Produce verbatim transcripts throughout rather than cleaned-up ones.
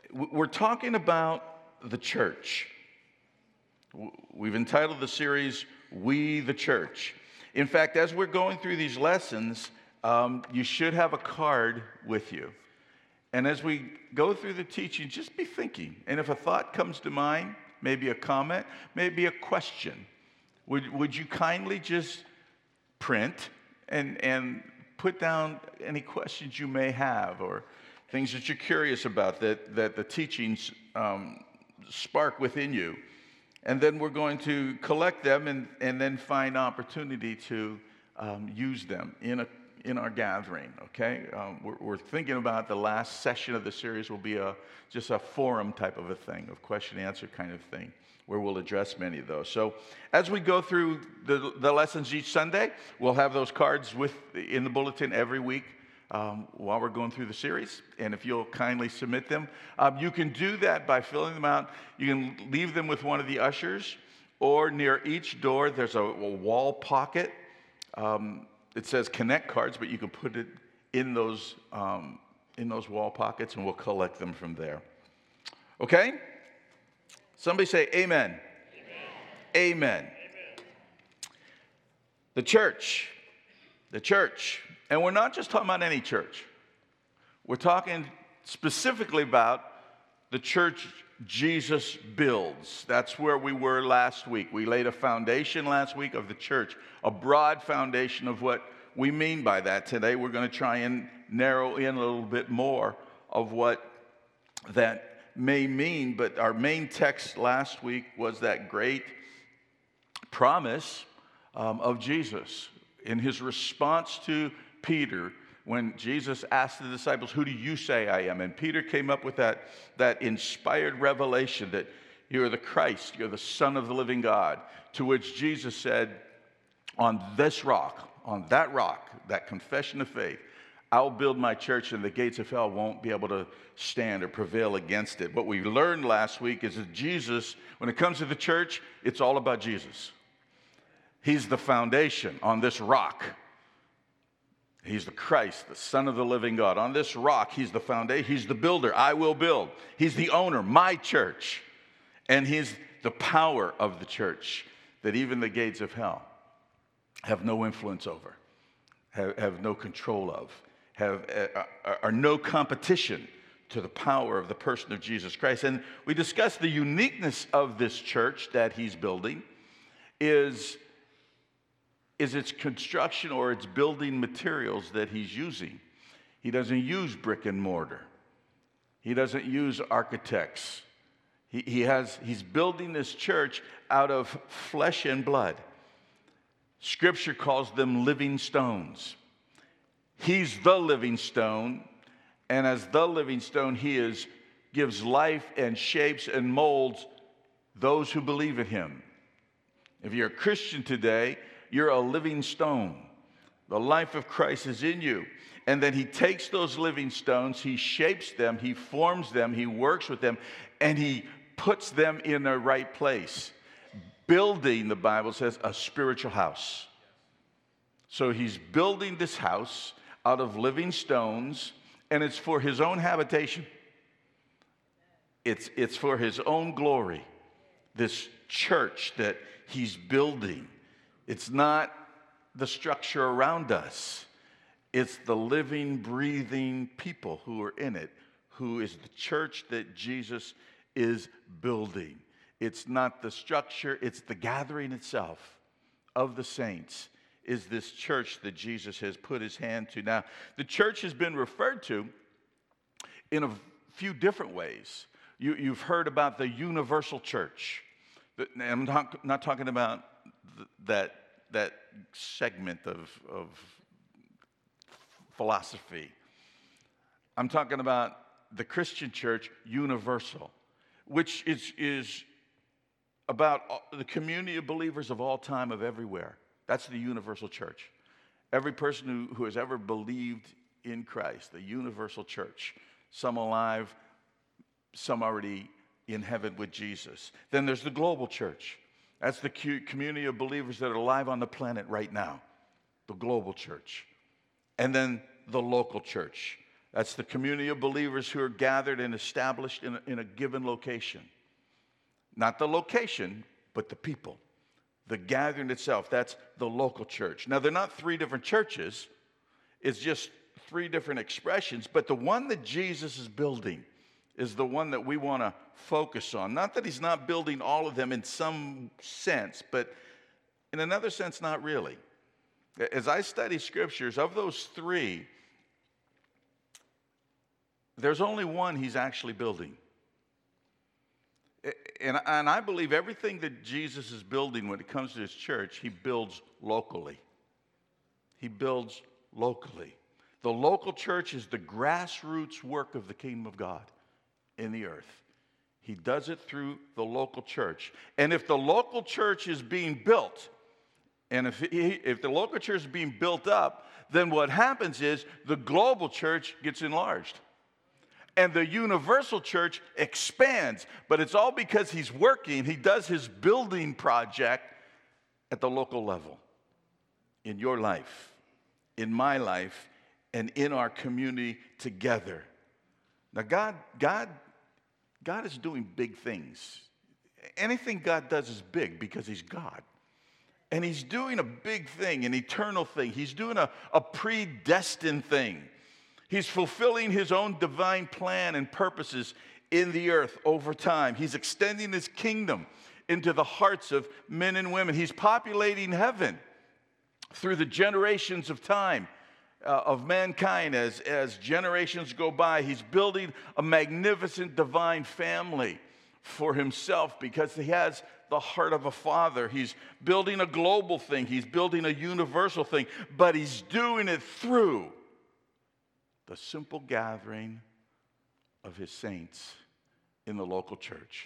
We're talking about the church. We've entitled the series, We the Church. In fact, as we're going through these lessons, um, you should have a card with you. And as we go through the teaching, just be thinking. And if a thought comes to mind, maybe a comment, maybe a question, would, would you kindly just print and, and put down any questions you may have or things that you're curious about that, that the teachings um, spark within you. And then we're going to collect them and, and then find opportunity to um, use them in a in our gathering, okay? Um, we're, we're thinking about the last session of the series will be a just a forum type of a thing, of question and answer kind of thing, where we'll address many of those. So as we go through the, the lessons each Sunday, we'll have those cards with in the bulletin every week um, while we're going through the series. And if you'll kindly submit them, um, you can do that by filling them out. You can leave them with one of the ushers, or near each door there's a, a wall pocket. Um, It says connect cards, but you can put it in those um, in those wall pockets, and we'll collect them from there. Okay? Somebody say amen. Amen. Amen. Amen. The church. The church. And we're not just talking about any church. We're talking specifically about the church Jesus builds. That's where we were last week. We laid a foundation last week of the church, a broad foundation of what we mean by that. Today we're going to try and narrow in a little bit more of what that may mean. But our main text last week was that great promise um, of Jesus in his response to Peter. When Jesus asked the disciples, who do you say I am? And Peter came up with that, that inspired revelation that you're the Christ, you're the Son of the living God. To which Jesus said, on this rock, on that rock, that confession of faith, I'll build my church and the gates of hell won't be able to stand or prevail against it. What we learned last week is that Jesus, when it comes to the church, it's all about Jesus. He's the foundation on this rock. He's the Christ, the Son of the living God. On this rock, he's the foundation. He's the builder. I will build. He's the owner, my church. And he's the power of the church that even the gates of hell have no influence over, have, have no control of, have uh, are, are no competition to the power of the person of Jesus Christ. And we discussed the uniqueness of this church that he's building is is its construction or its building materials that he's using. He doesn't use brick and mortar. He doesn't use architects. He, he has, he's building this church out of flesh and blood. Scripture calls them living stones. He's the living stone, and as the living stone, he is, gives life and shapes and molds those who believe in him. If you're a Christian today, you're a living stone. The life of Christ is in you. And then he takes those living stones, he shapes them, he forms them, he works with them, and he puts them in their right place. Building, the Bible says, a spiritual house. So he's building this house out of living stones, and it's for his own habitation. It's, it's for his own glory. This church that he's building. It's not the structure around us. It's the living, breathing people who are in it, who is the church that Jesus is building. It's not the structure, it's the gathering itself of the saints is this church that Jesus has put his hand to. Now, the church has been referred to in a few different ways. You, you've heard about the universal church. I'm not, not talking about that that segment of, of philosophy. I'm talking about the Christian church universal, which is, is about the community of believers of all time, of everywhere. That's the universal church. Every person who, who has ever believed in Christ, the universal church, some alive, some already in heaven with Jesus. Then there's the global church. That's the community of believers that are alive on the planet right now, the global church. And then the local church, That's the community of believers who are gathered and established in a, in a given location. Not the location, but the people. The gathering itself, that's the local church. Now, they're not three different churches. It's just three different expressions. But the one that Jesus is building is the one that we want to focus on. Not that he's not building all of them in some sense, but in another sense, not really. As I study scriptures, of those three, there's only one he's actually building. And, and I believe everything that Jesus is building when it comes to his church, he builds locally. He builds locally. The local church is the grassroots work of the kingdom of God in the earth. He does it through the local church. And if the local church is being built, and if, he, if the local church is being built up, then what happens is the global church gets enlarged. And the universal church expands. But it's all because he's working. He does his building project at the local level. In your life, in my life, and in our community together. Now, God, God, God is doing big things. Anything God does is big because he's God. And he's doing a big thing, an eternal thing. He's doing a, a predestined thing. He's fulfilling his own divine plan and purposes in the earth over time. He's extending his kingdom into the hearts of men and women. He's populating heaven through the generations of time uh, of mankind as, as generations go by. He's building a magnificent divine family for himself because he has the heart of a father. He's building a global thing. He's building a universal thing. But he's doing it through the simple gathering of his saints in the local church,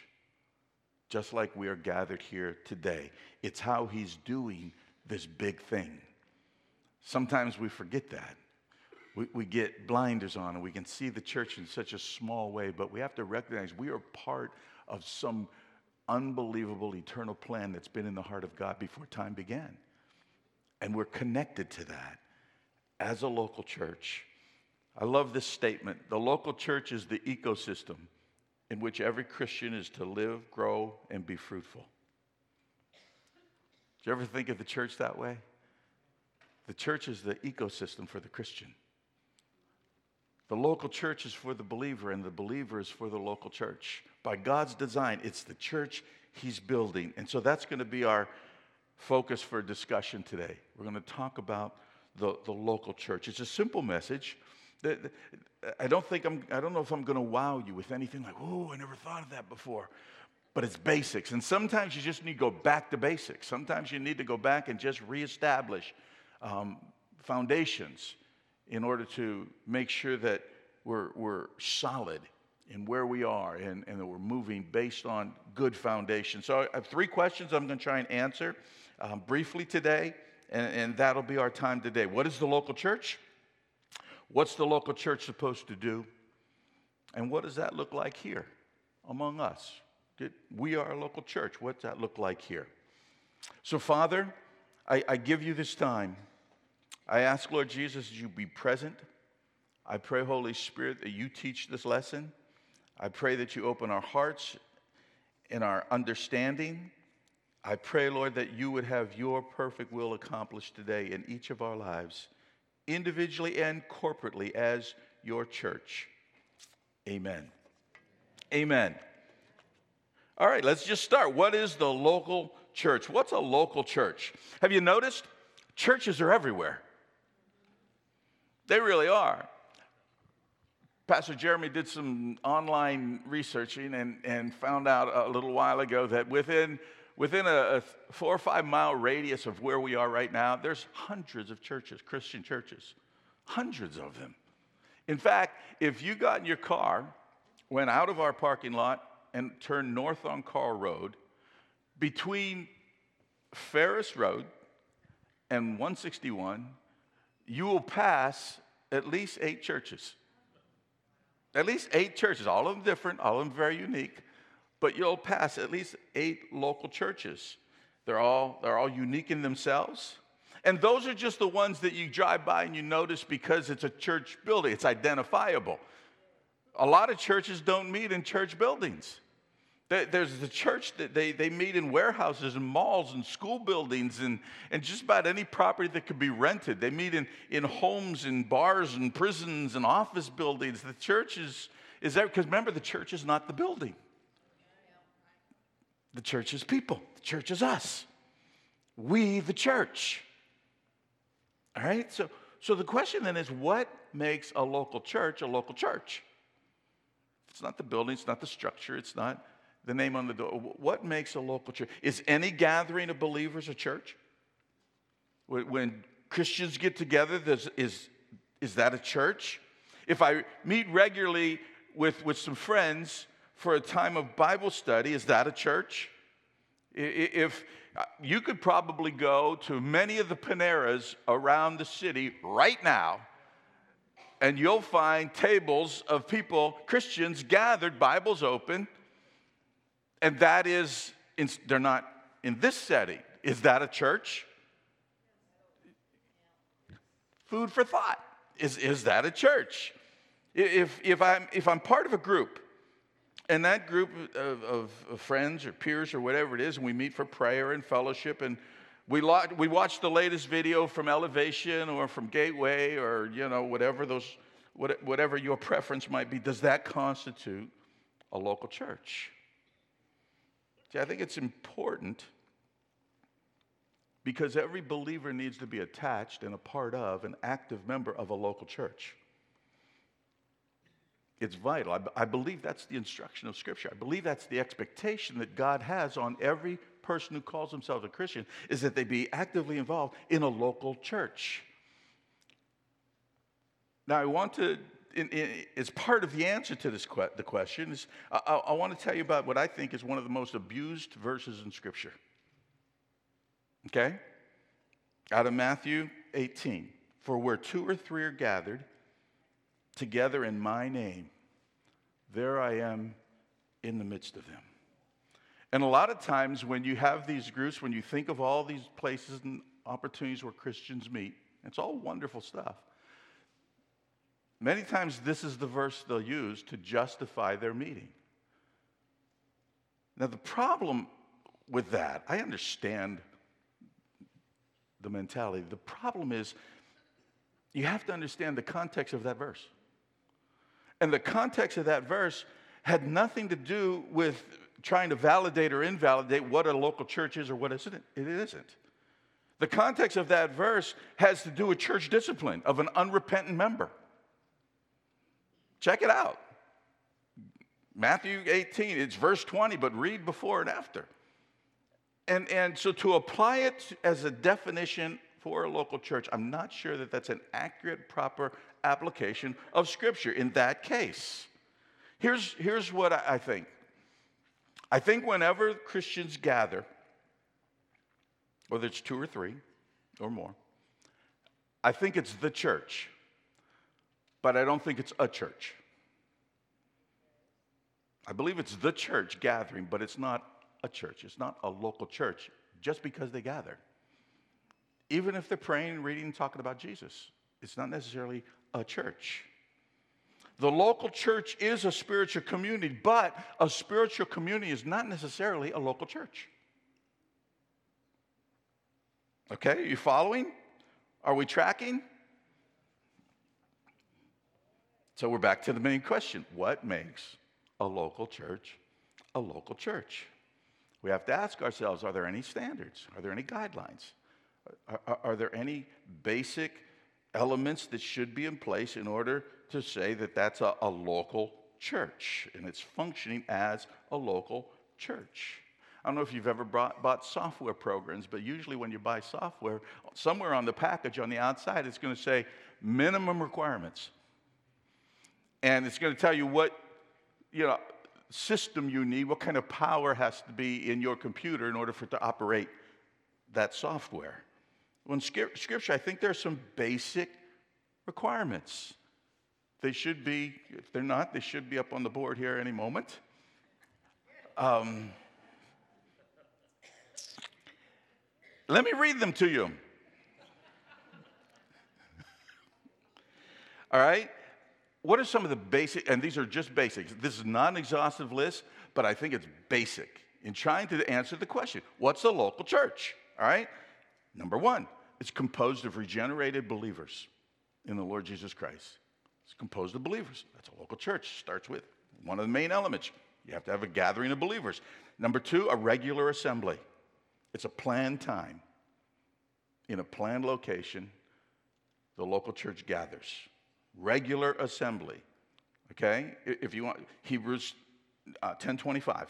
just like we are gathered here today. It's how he's doing this big thing. Sometimes we forget that. We, we get blinders on and we can see the church in such a small way, but we have to recognize we are part of some unbelievable eternal plan that's been in the heart of God before time began. And we're connected to that as a local church. I love this statement. The local church is the ecosystem in which every Christian is to live, grow, and be fruitful. Did you ever think of the church that way? The church is the ecosystem for the Christian. The local church is for the believer, and the believer is for the local church. By God's design, it's the church he's building. And so that's going to be our focus for discussion today. We're going to talk about the, the local church. It's a simple message. I don't think I'm, I don't know if I'm going to wow you with anything like, oh, I never thought of that before. But it's basics. And sometimes you just need to go back to basics. Sometimes you need to go back and just reestablish um, foundations in order to make sure that we're, we're solid in where we are and, and that we're moving based on good foundation. So I have three questions I'm going to try and answer um, briefly today, and, and that'll be our time today. What is the local church? What's the local church supposed to do? And what does that look like here among us? We are a local church. What does that look like here? So, Father, I, I give you this time. I ask, Lord Jesus, that you be present. I pray, Holy Spirit, that you teach this lesson. I pray that you open our hearts and our understanding. I pray, Lord, that you would have your perfect will accomplished today in each of our lives, individually and corporately as your church. Amen. Amen. All right, let's just start. What is the local church? What's a local church? Have you noticed? Churches are everywhere. They really are. Pastor Jeremy did some online researching and, and found out a little while ago that within, within a, a four or five mile radius of where we are right now, there's hundreds of churches, Christian churches, hundreds of them. In fact, if you got in your car, went out of our parking lot, and turned north on Carl Road, between Ferris Road and one sixty-one, you will pass at least eight churches. At least eight churches, all of them different, all of them very unique, but you'll pass at least eight local churches. They're all, they're all unique in themselves. And those are just the ones that you drive by and you notice because it's a church building. It's identifiable. A lot of churches don't meet in church buildings. There's the church that they, they meet in warehouses and malls and school buildings and, and just about any property that could be rented. They meet in, in homes and bars and prisons and office buildings. The church is, is there, because remember, the church is not the building. The church is people. The church is us. We, the church. All right? So, so the question then is, what makes a local church a local church? It's not the building. It's not the structure. It's not the name on the door. What makes a local church? Is any gathering of believers a church? When Christians get together, is, is that a church? If I meet regularly with, with some friends for a time of Bible study, is that a church? If you could probably go to many of the Paneras around the city right now, and you'll find tables of people, Christians, gathered, Bibles open, and that is, in, they're not in this setting. Is that a church? Food for thought. Is, is that a church? If, if, I'm, if I'm part of a group, and that group of, of, of friends or peers or whatever it is, and we meet for prayer and fellowship, and we, lo- we watch the latest video from Elevation or from Gateway or, you know, whatever those, what, whatever your preference might be, does that constitute a local church? See, I think it's important because every believer needs to be attached and a part of, an active member of a local church. It's vital. I, I believe that's the instruction of Scripture. I believe that's the expectation that God has on every person who calls themselves a Christian, is that they be actively involved in a local church. Now, I want to, in, in, as part of the answer to this que- the question, is I, I, I want to tell you about what I think is one of the most abused verses in Scripture. Okay? Out of Matthew eighteen. For where two or three are gathered together in my name, there I am in the midst of them. And a lot of times when you have these groups, when you think of all these places and opportunities where Christians meet, it's all wonderful stuff. Many times this is the verse they'll use to justify their meeting. Now the problem with that, I understand the mentality. The problem is you have to understand the context of that verse. And the context of that verse had nothing to do with trying to validate or invalidate what a local church is or what isn't. It isn't. The context of that verse has to do with church discipline of an unrepentant member. Check it out. Matthew eighteen, it's verse twenty, but read before and after. And, and so to apply it as a definition for a local church, I'm not sure that that's an accurate, proper application of Scripture in that case. Here's, here's what I think. I think whenever Christians gather, whether it's two or three or more, I think it's the church, but I don't think it's a church. I believe it's the church gathering, but it's not a church. It's not a local church just because they gather. Even if they're praying, reading, talking about Jesus, it's not necessarily a church. The local church is a spiritual community, but a spiritual community is not necessarily a local church. Okay, are you following? Are we tracking? So we're back to the main question. What makes a local church a local church? We have to ask ourselves, are there any standards? Are there any guidelines? Are, are, are there any basic elements that should be in place in order to say that that's a, a local church and it's functioning as a local church? I don't know if you've ever bought, bought software programs, but usually when you buy software, somewhere on the package on the outside, it's going to say minimum requirements. And it's going to tell you what, you know, system you need, what kind of power has to be in your computer in order for it to operate that software. Well, in Scripture, I think there are some basic requirements. They should be, if they're not, they should be up on the board here any moment. Um, let me read them to you. All right? What are some of the basic, and these are just basics. This is not an exhaustive list, but I think it's basic in trying to answer the question, what's a local church? All right? Number one, it's composed of regenerated believers in the Lord Jesus Christ. It's composed of believers. That's a local church. Starts with one of the main elements. You have to have a gathering of believers. Number two, a regular assembly. It's a planned time. In a planned location, the local church gathers. Regular assembly. Okay? If you want, Hebrews uh, ten twenty-five.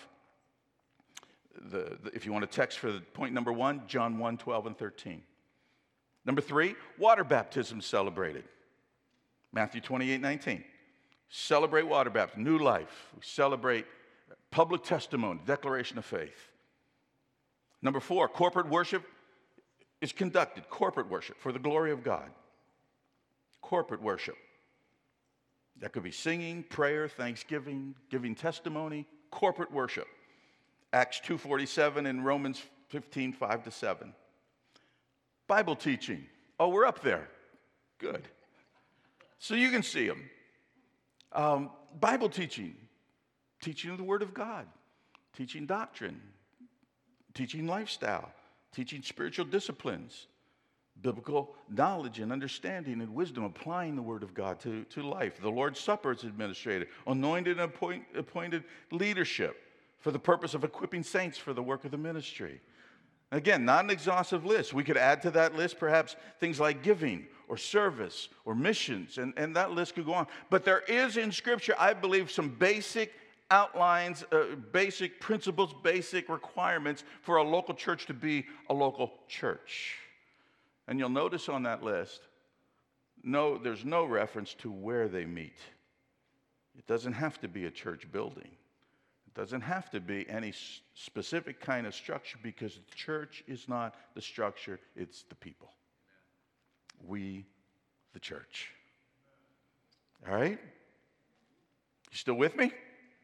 The, the, if you want a text for the point number one, John one, twelve and thirteen. Number three, water baptism celebrated. Matthew twenty-eight, nineteen. Celebrate water baptism, new life. We celebrate public testimony, declaration of faith. Number four, corporate worship is conducted, corporate worship for the glory of God. Corporate worship. That could be singing, prayer, thanksgiving, giving testimony, corporate worship. Acts two forty-seven and Romans fifteen, five to seven. Bible teaching. Oh, we're up there. Good. So you can see them. Um, Bible teaching. Teaching of the Word of God. Teaching doctrine. Teaching lifestyle. Teaching spiritual disciplines. Biblical knowledge and understanding and wisdom. Applying the Word of God to, to life. The Lord's Supper is administrated. Anointed and appoint, appointed leadership for the purpose of equipping saints for the work of the ministry. Again, not an exhaustive list. We could add to that list perhaps things like giving or service or missions, and, and that list could go on. But there is in Scripture, I believe, some basic outlines, uh, basic principles, basic requirements for a local church to be a local church. And you'll notice on that list, no, there's no reference to where they meet. It doesn't have to be a church building. It doesn't have to be any specific kind of structure, because the church is not the structure, it's the people. We, the church. All right? You still with me?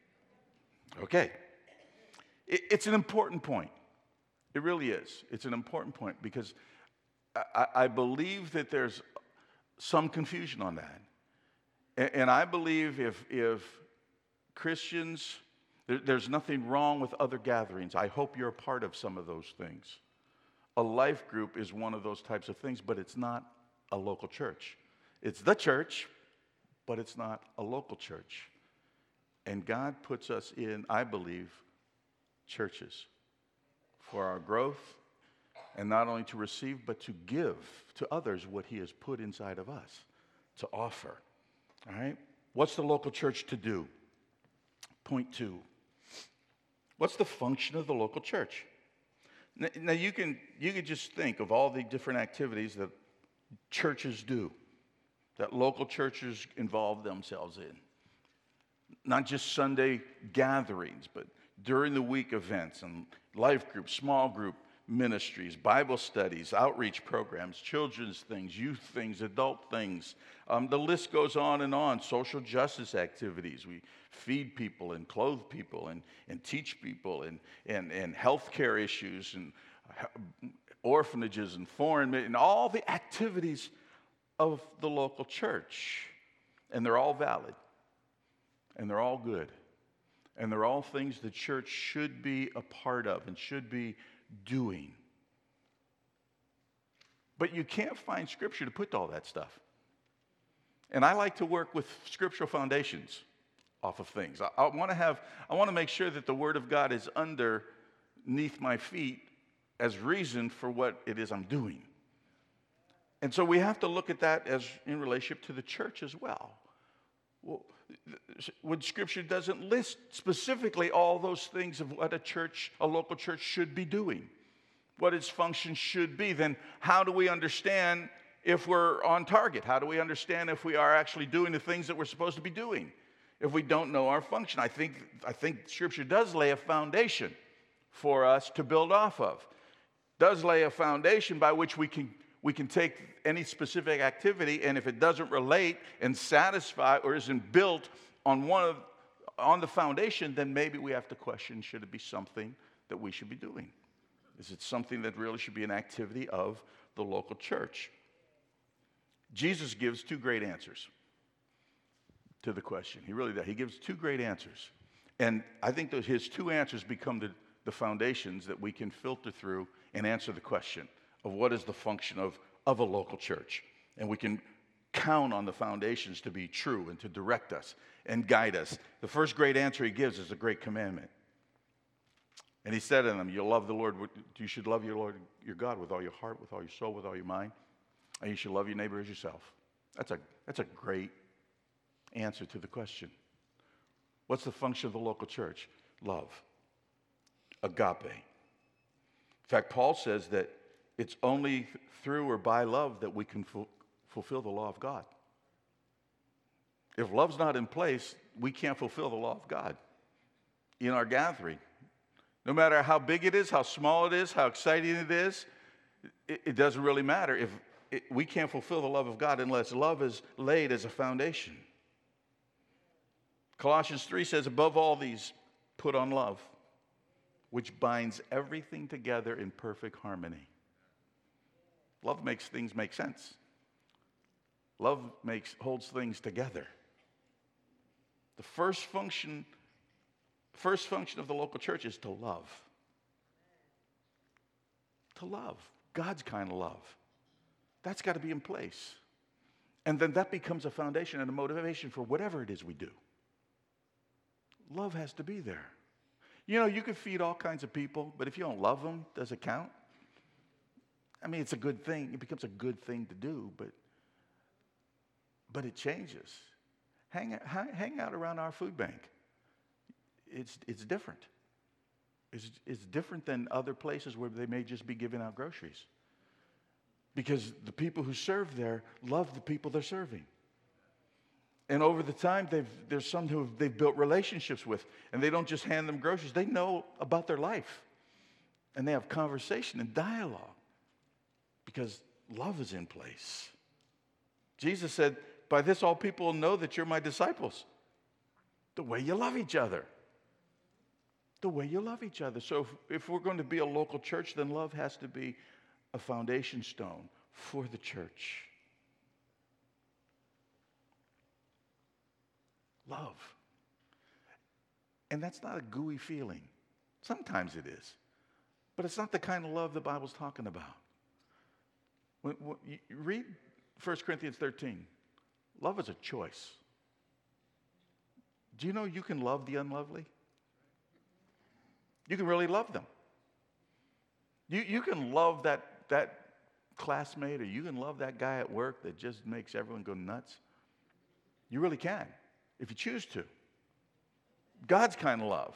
Okay. It, it's an important point. It really is. It's an important point because I, I believe that there's some confusion on that. And, and I believe if, if Christians... There's nothing wrong with other gatherings. I hope you're a part of some of those things. A life group is one of those types of things, but it's not a local church. It's the church, but it's not a local church. And God puts us in, I believe, churches for our growth, and not only to receive, but to give to others what He has put inside of us to offer. All right? What's the local church to do? Point two. What's the function of the local church? Now, you can, you can just think of all the different activities that churches do, that local churches involve themselves in. Not just Sunday gatherings, but during the week events and life groups, small group ministries, Bible studies, outreach programs, children's things, youth things, adult things. Um, the list goes on and on. Social justice activities. We feed people and clothe people and, and teach people and, and, and healthcare issues and orphanages and foreign and all the activities of the local church. And they're all valid. And they're all good. And they're all things the church should be a part of and should be doing. But you can't find Scripture to put all that stuff. And I like to work with scriptural foundations off of things. I, I want to have, I want to make sure that the Word of God is underneath my feet as reason for what it is I'm doing. And so we have to look at that as in relationship to the church as well. Well, when Scripture doesn't list specifically all those things of what a church, a local church should be doing, what its function should be, then how do we understand if we're on target? How do we understand if we are actually doing the things that we're supposed to be doing if we don't know our function? I think, I think Scripture does lay a foundation for us to build off of. Does lay a foundation by which we can We can take any specific activity, and if it doesn't relate and satisfy or isn't built on one of, on the foundation, then maybe we have to question, should it be something that we should be doing? Is it something that really should be an activity of the local church? Jesus gives two great answers. to the question. He really does. He gives two great answers. And I think those, his two answers become the, the foundations that we can filter through and answer the question of what is the function of, of a local church. And we can count on the foundations to be true and to direct us and guide us. The first great answer he gives is a great commandment. And he said to them, you love the Lord, you should love your Lord, your God with all your heart, with all your soul, with all your mind. And you should love your neighbor as yourself. That's a, that's a great answer to the question. What's the function of the local church? Love. Agape. In fact, Paul says that it's only through or by love that we can fu- fulfill the law of God. If love's not in place, we can't fulfill the law of God in our gathering. No matter how big it is, how small it is, how exciting it is, it, it doesn't really matter. If it, we can't fulfill the love of God unless love is laid as a foundation. Colossians three says, above all these, put on love, which binds everything together in perfect harmony. Love makes things make sense. Love makes holds things together. The first function, first function of the local church is to love. To love. God's kind of love. That's got to be in place. And then that becomes a foundation and a motivation for whatever it is we do. Love has to be there. You know, you can feed all kinds of people, but if you don't love them, does it count? I mean, it's a good thing. It becomes a good thing to do, but but it changes. Hang out, hang out around our food bank. It's it's different. It's, it's different than other places where they may just be giving out groceries. Because the people who serve there love the people they're serving. And over the time, they've, there's some who they've built relationships with, and they don't just hand them groceries. They know about their life, and they have conversation and dialogue because love is in place. Jesus said, by this all people will know that you're my disciples, the way you love each other. The way you love each other. So if, if we're going to be a local church, then love has to be a foundation stone for the church. Love. And that's not a gooey feeling. Sometimes it is. But it's not the kind of love the Bible's talking about. When, when you read First Corinthians thirteen. Love is a choice. Do you know you can love the unlovely? You can really love them. You, you can love that, that classmate, or you can love that guy at work that just makes everyone go nuts. You really can, if you choose to. God's kind of love.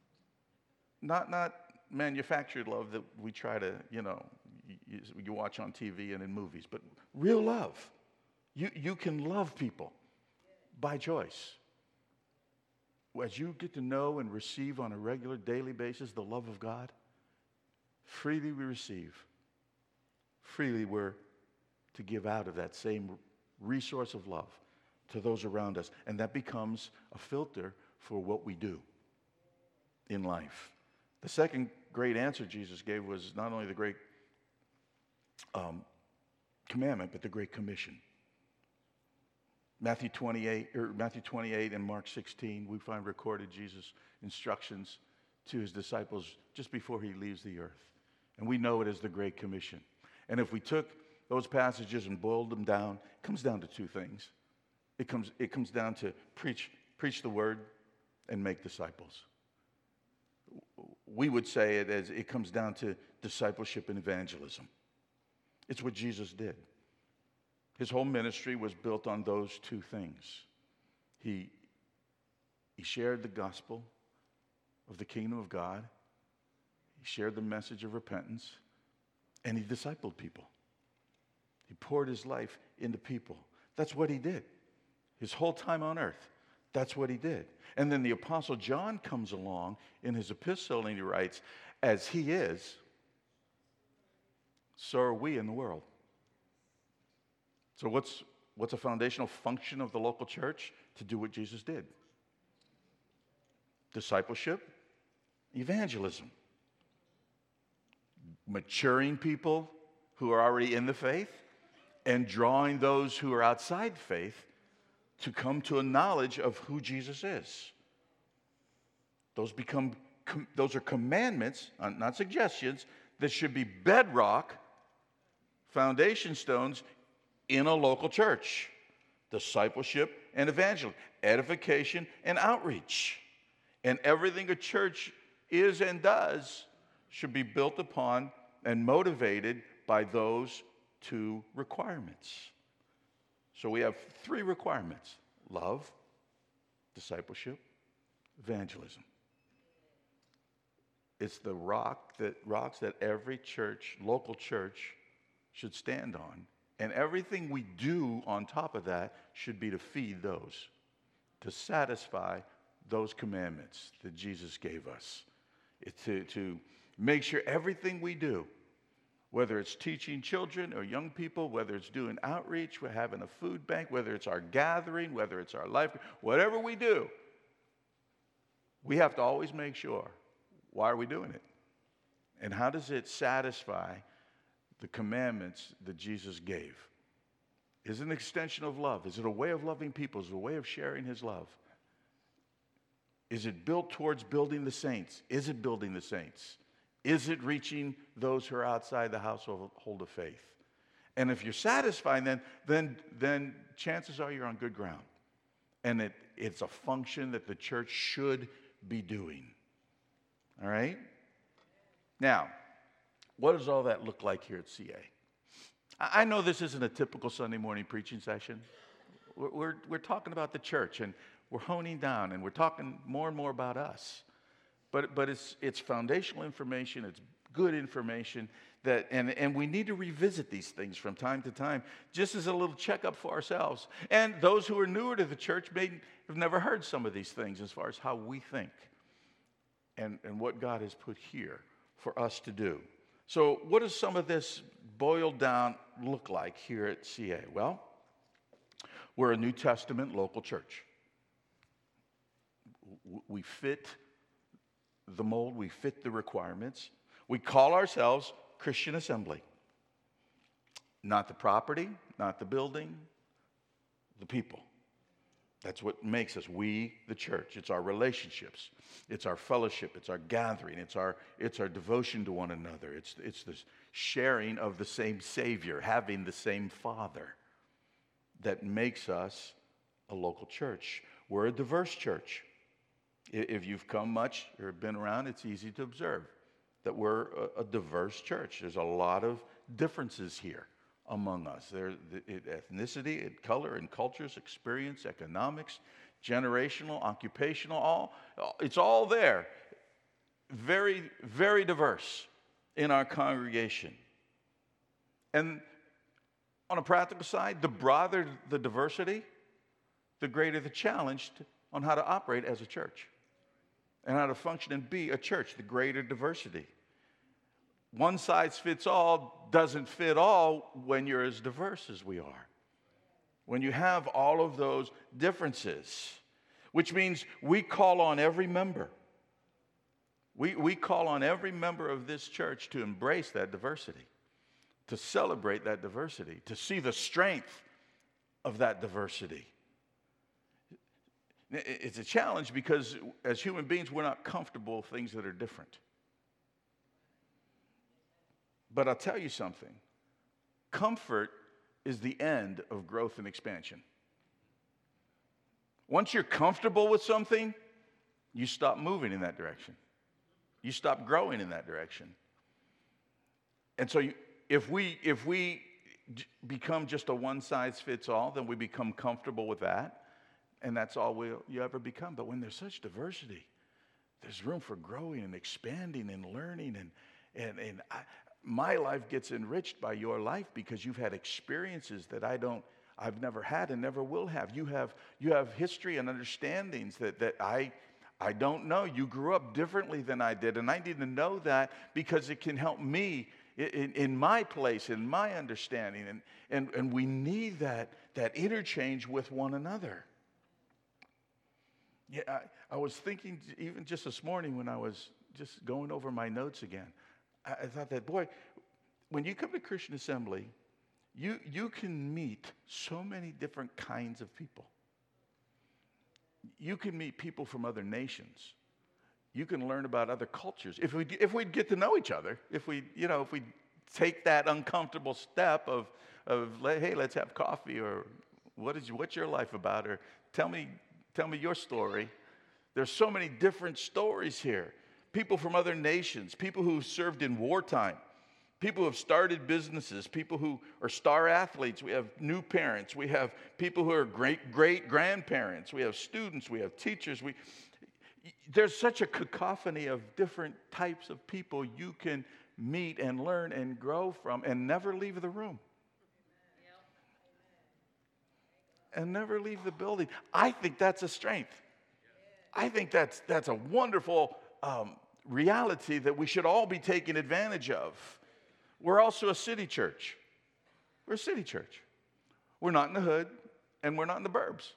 Not, not manufactured love that we try to, you know, you, you watch on T V and in movies, but real love. You, you can love people by choice. As you get to know and receive on a regular, daily basis the love of God, freely we receive. Freely we're to give out of that same resource of love to those around us. And that becomes a filter for what we do in life. The second great answer Jesus gave was not only the great um, commandment, but the great commission. Matthew twenty-eight, or Matthew twenty-eight and Mark sixteen, we find recorded Jesus' instructions to his disciples just before he leaves the earth. And we know it as the Great Commission. And if we took those passages and boiled them down, it comes down to two things. It comes, it comes down to preach, preach the word and make disciples. We would say it as it comes down to discipleship and evangelism. It's what Jesus did. His whole ministry was built on those two things. He, he shared the gospel of the kingdom of God. He shared the message of repentance. And he discipled people. He poured his life into people. That's what he did. His whole time on earth. That's what he did. And then the Apostle John comes along in his epistle and he writes, as he is, so are we in the world. So what's, what's a foundational function of the local church? To do what Jesus did. Discipleship, evangelism. Maturing people who are already in the faith and drawing those who are outside faith to come to a knowledge of who Jesus is. Those become com- those are commandments, uh, not suggestions, that should be bedrock, foundation stones in a local church. Discipleship and evangelism, edification and outreach. And everything a church is and does should be built upon and motivated by those two requirements. So we have three requirements: love, discipleship, evangelism. It's the rock that rocks that every church, local church, should stand on. And everything we do on top of that should be to feed those, to satisfy those commandments that Jesus gave us. It's to, to make sure everything we do, whether it's teaching children or young people, whether it's doing outreach, we're having a food bank, whether it's our gathering, whether it's our life, whatever we do, we have to always make sure, why are we doing it? And how does it satisfy the commandments that Jesus gave? Is it an extension of love? Is it a way of loving people? Is it a way of sharing his love? Is it built towards building the saints? Is it building the saints? Is it reaching those who are outside the household of faith? And if you're satisfied, then, then, then chances are you're on good ground. And it, it's a function that the church should be doing. All right? Now, what does all that look like here at C A? I know this isn't a typical Sunday morning preaching session. We're, we're, we're talking about the church, and we're honing down, and we're talking more and more about us. But, but it's, it's foundational information, it's good information, that, and, and we need to revisit these things from time to time, just as a little checkup for ourselves. And those who are newer to the church may have never heard some of these things as far as how we think and, and what God has put here for us to do. So what does some of this boiled down look like here at C A? Well, we're a New Testament local church. We fit the mold, we fit the requirements. We call ourselves Christian Assembly. Not the property, not the building, the people. That's what makes us, we, the church. It's our relationships. It's our fellowship. It's our gathering. It's our, it's our devotion to one another. It's, it's the sharing of the same Savior, having the same Father that makes us a local church. We're a diverse church. If you've come much or been around, it's easy to observe that we're a, a diverse church. There's a lot of differences here among us. There's ethnicity, and color, and cultures, experience, economics, generational, occupational, all, it's all there. Very, very diverse in our congregation. And on a practical side, the broader the diversity, the greater the challenge to, on how to operate as a church and how to function and be a church, the greater diversity. One size fits all doesn't fit all when you're as diverse as we are. When you have all of those differences, which means we call on every member. We, we call on every member of this church to embrace that diversity, to celebrate that diversity, to see the strength of that diversity. It's a challenge because as human beings, we're not comfortable with things that are different. But I'll tell you something. Comfort is the end of growth and expansion. Once you're comfortable with something, you stop moving in that direction. You stop growing in that direction. And so you, if we if we become just a one-size-fits-all, then we become comfortable with that, and that's all we'll, you ever become. But when there's such diversity, there's room for growing and expanding and learning, and and and I, my life gets enriched by your life because you've had experiences that I don't, I've never had and never will have. You have you have history and understandings that that I I don't know. You grew up differently than I did, and I need to know that because it can help me in, in my place, in my understanding, and and and we need that that interchange with one another. Yeah, I, I was thinking even just this morning when I was just going over my notes again. I thought that, boy, when you come to Christian Assembly, you, you can meet so many different kinds of people. you can meet people from other nations. You can learn about other cultures. If we if we'd get to know each other, if we you know if we take that uncomfortable step of of hey, let's have coffee, or what is what's your life about, or tell me tell me your story. There's so many different stories here. People from other nations, people who served in wartime, people who have started businesses, people who are star athletes. We have new parents. We have people who are great great grandparents. We have students. We have teachers. We There's such a cacophony of different types of people you can meet and learn and grow from and never leave the room. And never leave the building. I think that's a strength. I think that's, that's a wonderful um, reality that we should all be taking advantage of. We're also a city church. We're a city church. We're not in the hood, and we're not in the burbs.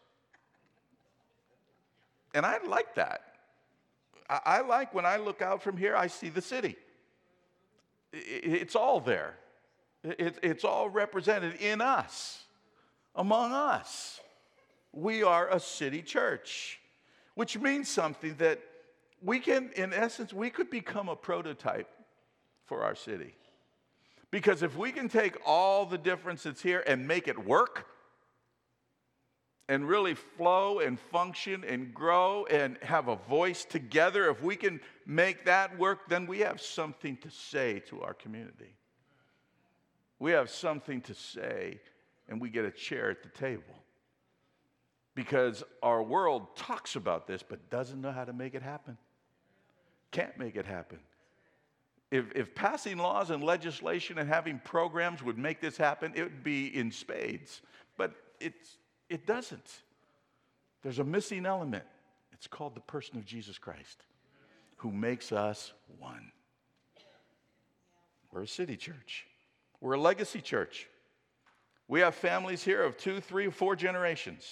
And I like that. I like when I look out from here, I see the city. It's all there. It's all represented in us, among us. We are a city church, which means something that we can, in essence, we could become a prototype for our city. Because if we can take all the difference that's here and make it work, and really flow and function and grow and have a voice together, if we can make that work, then we have something to say to our community. We have something to say, and we get a chair at the table. Because our world talks about this, but doesn't know how to make it happen. Can't make it happen. If, if passing laws and legislation and having programs would make this happen, it would be in spades. But it's It doesn't. There's a missing element. It's called the person of Jesus Christ, who makes us one. We're a city church. We're a legacy church. We have families here of two, three, four generations.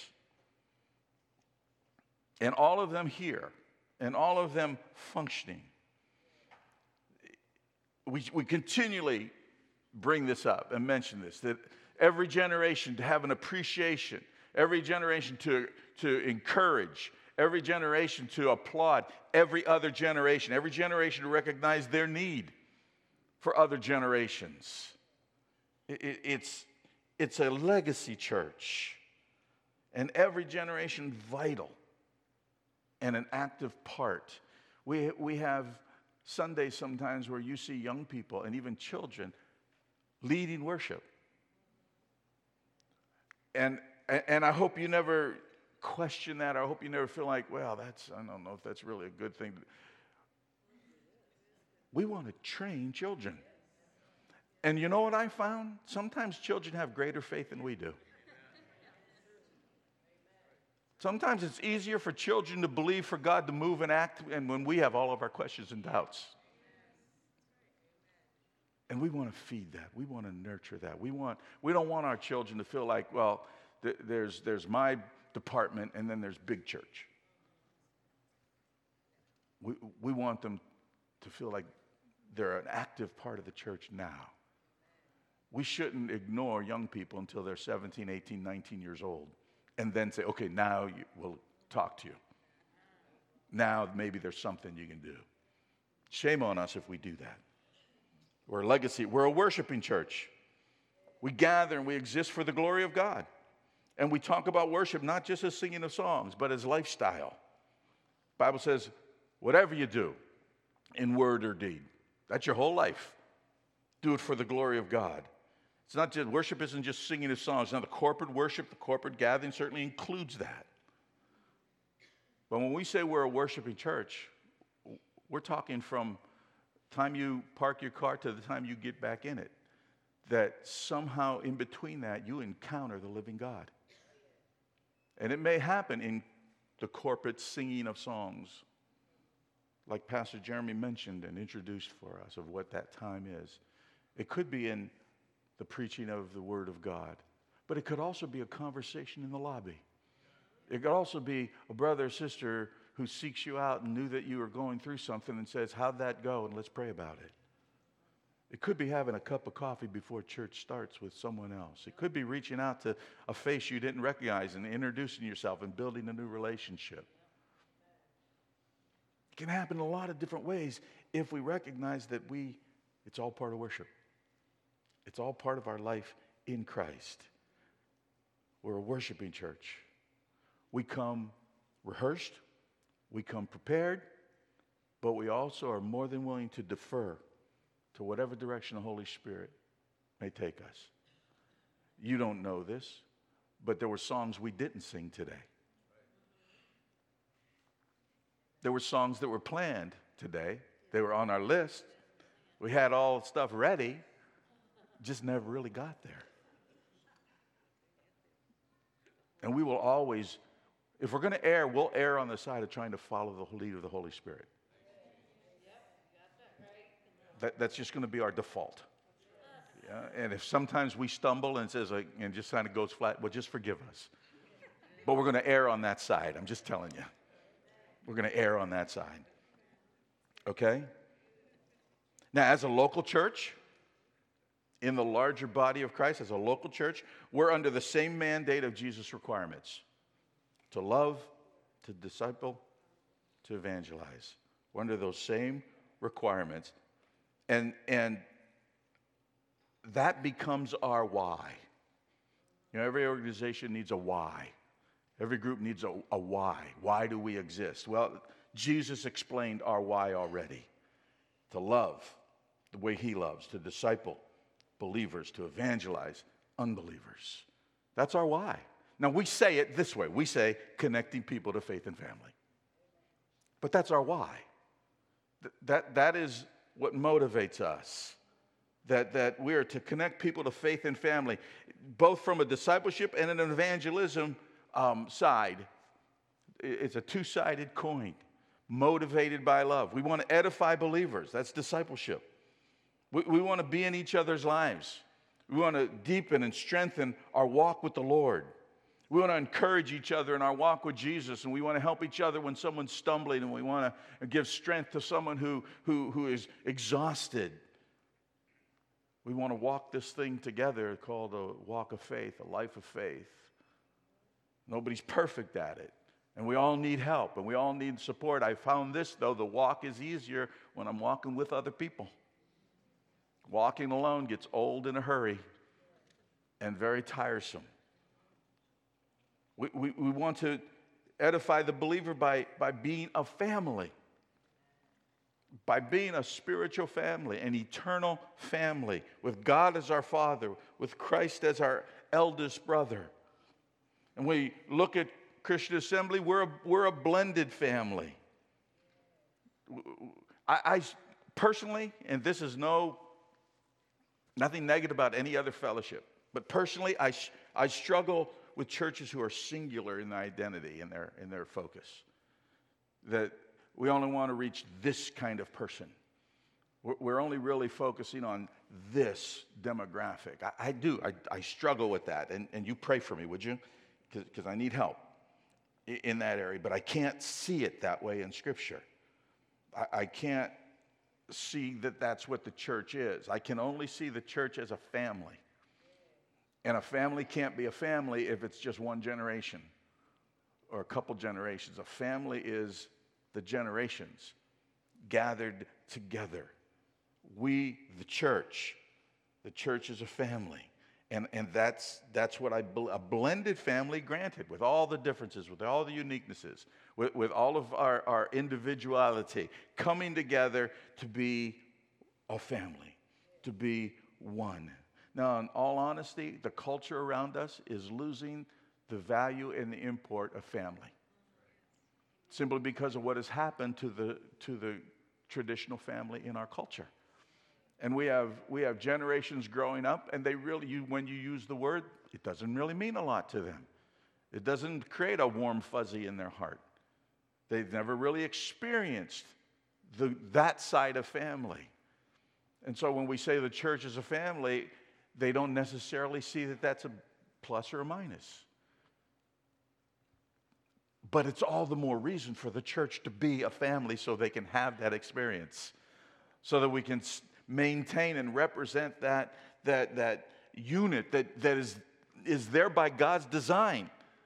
And all of them here, and all of them functioning. We, we continually bring this up and mention this, that every generation to have an appreciation, every generation to, to encourage, every generation to applaud, every other generation, every generation to recognize their need for other generations. It, it, it's, it's a legacy church, and every generation vital and an active part. We, we have Sundays sometimes where you see young people and even children leading worship. And And I hope you never question that. I hope you never feel like, well, that's, I don't know if that's really a good thing. We want to train children. And you know what I found? Sometimes children have greater faith than we do. Sometimes it's easier for children to believe for God to move and act, and when we have all of our questions and doubts. And we want to feed that. We want to nurture that. We want, we don't want our children to feel like, well, There's, there's my department, and then there's big church. We, we want them to feel like they're an active part of the church now. We shouldn't ignore young people until they're seventeen, eighteen, nineteen years old, and then say, okay, now you, we'll talk to you. Now maybe there's something you can do. Shame on us if we do that. We're a legacy. We're a worshiping church. We gather and we exist for the glory of God. And we talk about worship not just as singing of songs, but as lifestyle. The Bible says, whatever you do, in word or deed, that's your whole life. Do it for the glory of God. It's not just, worship isn't just singing of songs. Now, the corporate worship, the corporate gathering certainly includes that. But when we say we're a worshiping church, we're talking from the time you park your car to the time you get back in it. That somehow in between that, you encounter the living God. And it may happen in the corporate singing of songs, like Pastor Jeremy mentioned and introduced for us of what that time is. It could be in the preaching of the Word of God, but it could also be a conversation in the lobby. It could also be a brother or sister who seeks you out and knew that you were going through something and says, how'd that go? And let's pray about it. It could be having a cup of coffee before church starts with someone else. It could be reaching out to a face you didn't recognize and introducing yourself and building a new relationship. It can happen in a lot of different ways if we recognize that we, it's all part of worship. It's all part of our life in Christ. We're a worshiping church. We come rehearsed, we come prepared, but we also are more than willing to defer to whatever direction the Holy Spirit may take us. You don't know this, but there were songs we didn't sing today. There were songs that were planned today. They were on our list. We had all the stuff ready, just never really got there. And we will always, if we're going to err, we'll err on the side of trying to follow the lead of the Holy Spirit. That, that's just going to be our default. Yeah? And if sometimes we stumble and it says like, and just kind of goes flat, well, just forgive us. But we're going to err on that side. I'm just telling you. We're going to err on that side. Okay? Now, as a local church, in the larger body of Christ, as a local church, we're under the same mandate of Jesus' requirements. To love, to disciple, to evangelize. We're under those same requirements. And, and that becomes our why. You know, every organization needs a why. Every group needs a, a why. Why do we exist? Well, Jesus explained our why already. To love the way he loves, to disciple believers, to evangelize unbelievers. That's our why. Now, we say it this way. We say connecting people to faith and family. But that's our why. Th- that, that is what motivates us. That, that we are to connect people to faith and family, both from a discipleship and an evangelism um, side. It's a two-sided coin, motivated by love. We want to edify believers. That's discipleship. We, we want to be in each other's lives. We want to deepen and strengthen our walk with the Lord. We want to encourage each other in our walk with Jesus, and we want to help each other when someone's stumbling, and we want to give strength to someone who, who, who is exhausted. We want to walk this thing together called a walk of faith, a life of faith. Nobody's perfect at it, and we all need help, and we all need support. I found this, though, the walk is easier when I'm walking with other people. Walking alone gets old in a hurry and very tiresome. We, we, we want to edify the believer by, by being a family, by being a spiritual family, an eternal family, with God as our Father, with Christ as our eldest brother. And we look at Christian Assembly, we're a, we're a blended family. I, I personally, and this is no, nothing negative about any other fellowship, but personally, I, I struggle with churches who are singular in their identity and their, in their focus. That we only want to reach this kind of person. We're, we're only really focusing on this demographic. I, I do. I, I struggle with that. And, and you pray for me, would you? Because I need help in, in that area. But I can't see it that way in Scripture. I, I can't see that that's what the church is. I can only see the church as a family. And a family can't be a family if it's just one generation or a couple generations. A family is the generations gathered together. We, the church, the church is a family. And, and that's, that's what I, a blended family, granted, with all the differences, with all the uniquenesses, with, with all of our, our individuality, coming together to be a family, to be one. Now, in all honesty, the culture around us is losing the value and the import of family, simply because of what has happened to the, to the traditional family in our culture. And we have, we have generations growing up, and they really, you, when you use the word, it doesn't really mean a lot to them. It doesn't create a warm fuzzy in their heart. They've never really experienced the, that side of family. And so when we say the church is a family, they don't necessarily see that that's a plus or a minus. But it's all the more reason for the church to be a family so they can have that experience. So that we can maintain and represent that, that, that unit that, that is, is there by God's design.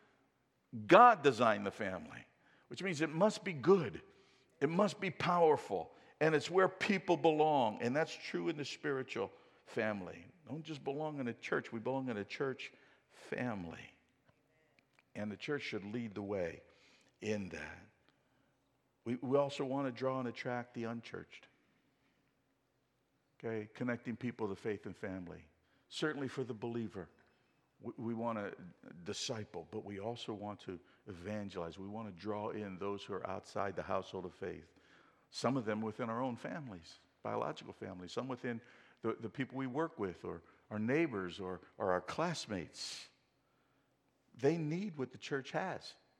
God designed the family, which means it must be good. It must be powerful. And it's where people belong. And that's true in the spiritual family. Don't just belong in a church. We belong in a church family. And the church should lead the way in that. We, we also want to draw and attract the unchurched. Okay, connecting people to faith and family. Certainly for the believer, we, we want to disciple, but we also want to evangelize. We want to draw in those who are outside the household of faith. Some of them within our own families, biological families. Some within the, the people we work with, or our neighbors, or, or our classmates. They need what the church has.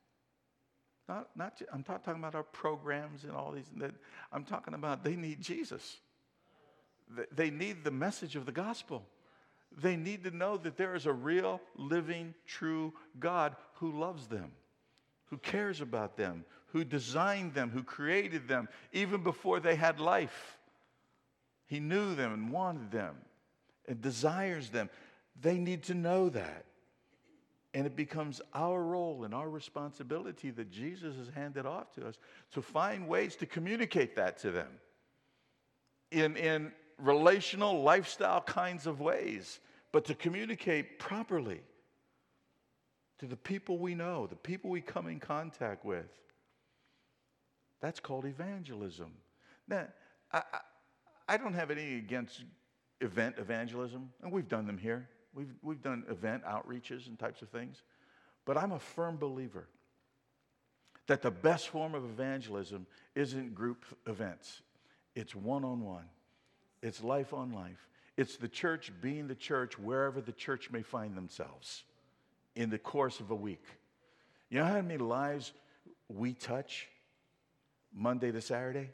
Not, not, I'm not talking about our programs and all these. I'm talking about they need Jesus. They need the message of the gospel. They need to know that there is a real, living, true God who loves them, who cares about them, who designed them, who created them, even before they had life. He knew them and wanted them and desires them. They need to know that. And it becomes our role and our responsibility that Jesus has handed off to us to find ways to communicate that to them in, in relational, lifestyle kinds of ways, but to communicate properly to the people we know, the people we come in contact with. That's called evangelism. Now, I, I, I don't have anything against event evangelism, and we've done them here. We've, we've done event outreaches and types of things. But I'm a firm believer that the best form of evangelism isn't group events. It's one-on-one. It's life on life. It's the church being the church wherever the church may find themselves in the course of a week. You know how many lives we touch Monday to Saturday?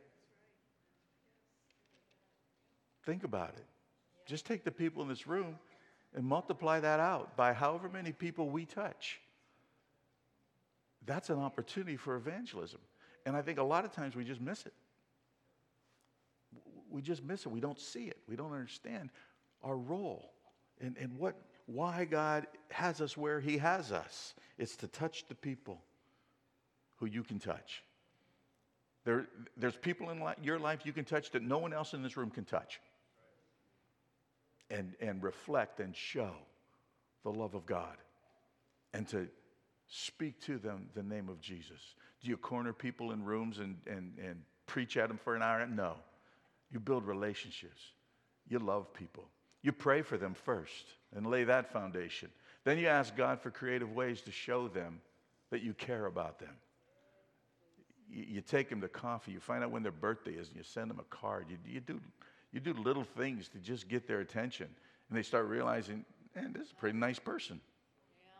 Think about it. Just take the people in this room and multiply that out by however many people we touch. That's an opportunity for evangelism. And I think a lot of times we just miss it. We just miss it. We don't see it. We don't understand our role and, and what, why God has us where he has us. It's to touch the people who you can touch. There, there's people in li- your life you can touch that no one else in this room can touch. And, and reflect and show the love of God. And to speak to them the name of Jesus. Do you corner people in rooms and, and, and preach at them for an hour? No. You build relationships. You love people. You pray for them first and lay that foundation. Then you ask God for creative ways to show them that you care about them. You, you take them to coffee. You find out when their birthday is and you send them a card. You, you do... You do little things to just get their attention. And they start realizing, man, this is a pretty nice person. Yeah.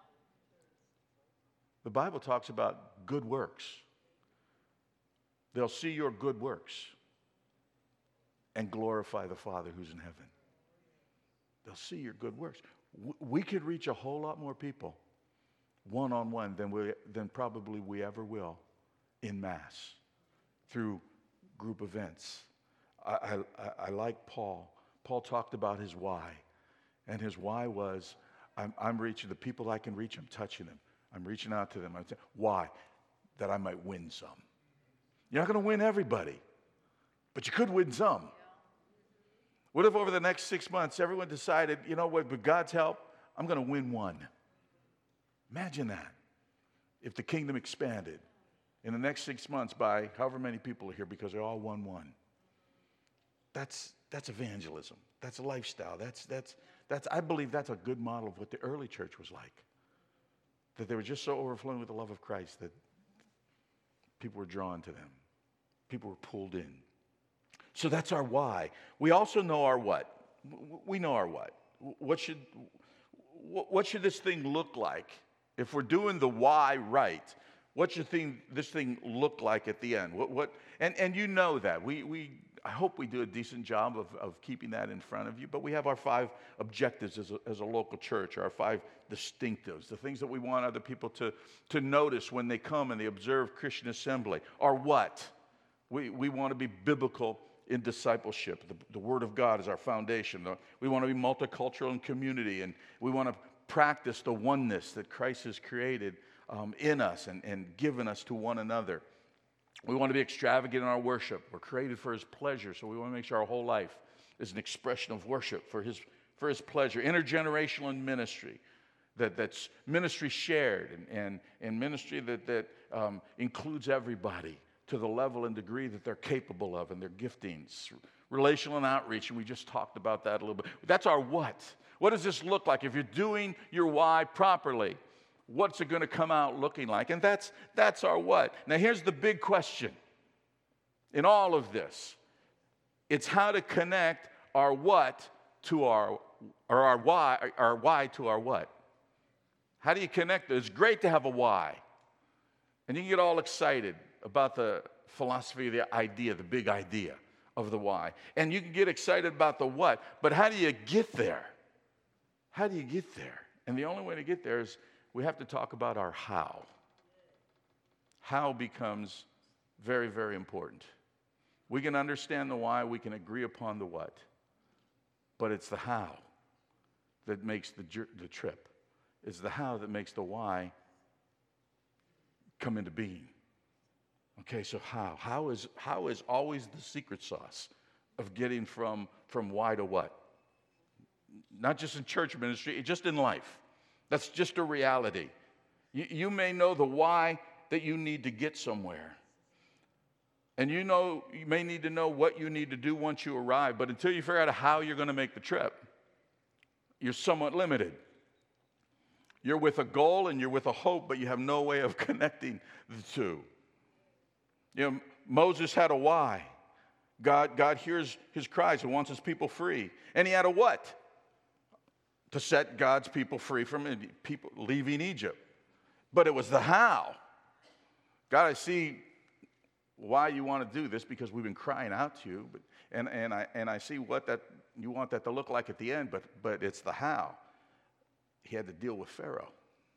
The Bible talks about good works. They'll see your good works and glorify the Father who's in heaven. They'll see your good works. We could reach a whole lot more people one-on-one than, we, than probably we ever will in mass through group events. I, I, I like Paul. Paul talked about his why. And his why was, I'm, I'm reaching the people I can reach. I'm touching them. I'm reaching out to them. I'm saying, why? That I might win some. You're not going to win everybody, but you could win some. What if over the next six months, everyone decided, you know what, with God's help, I'm going to win one. Imagine that. If the kingdom expanded in the next six months by however many people are here because they're all one one. That's that's evangelism. That's a lifestyle. That's that's that's I believe that's a good model of what the early church was like. That they were just so overflowing with the love of Christ that people were drawn to them. People were pulled in. So that's our why. We also know our what. We know our what. What should what should this thing look like? If we're doing the why right, what should thing, this thing look like at the end? What what and, and you know that. We we I hope we do a decent job of, of keeping that in front of you, but we have our five objectives as a, as a local church, our five distinctives, the things that we want other people to, to notice when they come and they observe Christian Assembly. Are what? We, we want to be biblical in discipleship. The, the Word of God is our foundation. We want to be multicultural in community, and we want to practice the oneness that Christ has created um, in us and, and given us to one another. We want to be extravagant in our worship. We're created for His pleasure, so we want to make sure our whole life is an expression of worship for His, for his pleasure. Intergenerational in ministry, that, that's ministry shared and, and, and ministry that, that um, includes everybody to the level and degree that they're capable of and their giftings. Relational and outreach, and we just talked about that a little bit. That's our what. What does this look like? If you're doing your why properly, what's it going to come out looking like? And that's, that's our what. Now here's the big question in all of this. It's how to connect our what to our, or our why, our why to our what. How do you connect it? It's great to have a why. And you can get all excited about the philosophy, the idea, the big idea of the why. And you can get excited about the what, but how do you get there? How do you get there? And the only way to get there is we have to talk about our how. How becomes very, very important. We can understand the why, we can agree upon the what, but it's the how that makes the, the trip. It's the how that makes the why come into being. Okay, so how? How is, how is always the secret sauce of getting from, from why to what? Not just in church ministry, just in life. That's just a reality. You, you may know the why that you need to get somewhere. And you know, you may need to know what you need to do once you arrive, but until you figure out how you're going to make the trip, you're somewhat limited. You're with a goal and you're with a hope, but you have no way of connecting the two. You know, Moses had a why. God, God hears his cries and wants his people free. And he had a what? To set God's people free from people leaving Egypt. But it was the how. God, I see why you want to do this because we've been crying out to you. But, and, and, I, and I see what that you want that to look like at the end, but, but it's the how. He had to deal with Pharaoh.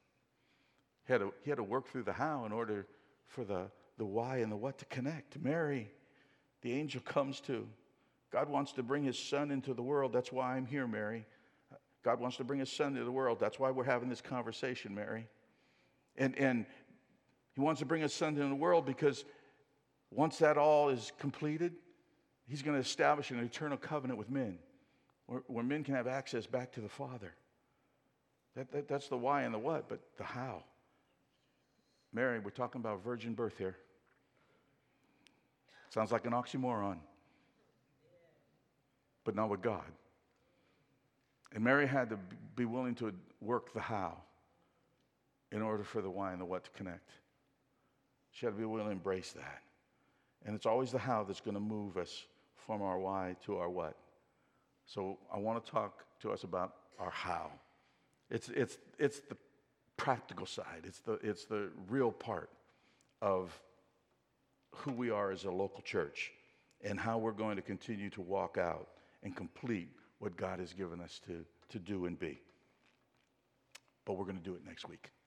He had to, he had to work through the how in order for the, the why and the what to connect. Mary, the angel comes to. God wants to bring his son into the world. That's why I'm here, Mary. God wants to bring his son into the world. That's why we're having this conversation, Mary. And, and he wants to bring his son into the world because once that all is completed, he's going to establish an eternal covenant with men where, where men can have access back to the Father. That, that, that's the why and the what, but the how. Mary, we're talking about virgin birth here. Sounds like an oxymoron, but not with God. And Mary had to be willing to work the how in order for the why and the what to connect. She had to be willing to embrace that. And it's always the how that's going to move us from our why to our what. So I want to talk to us about our how. It's, it's, it's the practical side. It's the, it's the real part of who we are as a local church and how we're going to continue to walk out and complete what God has given us to, to do and be. But we're going to do it next week.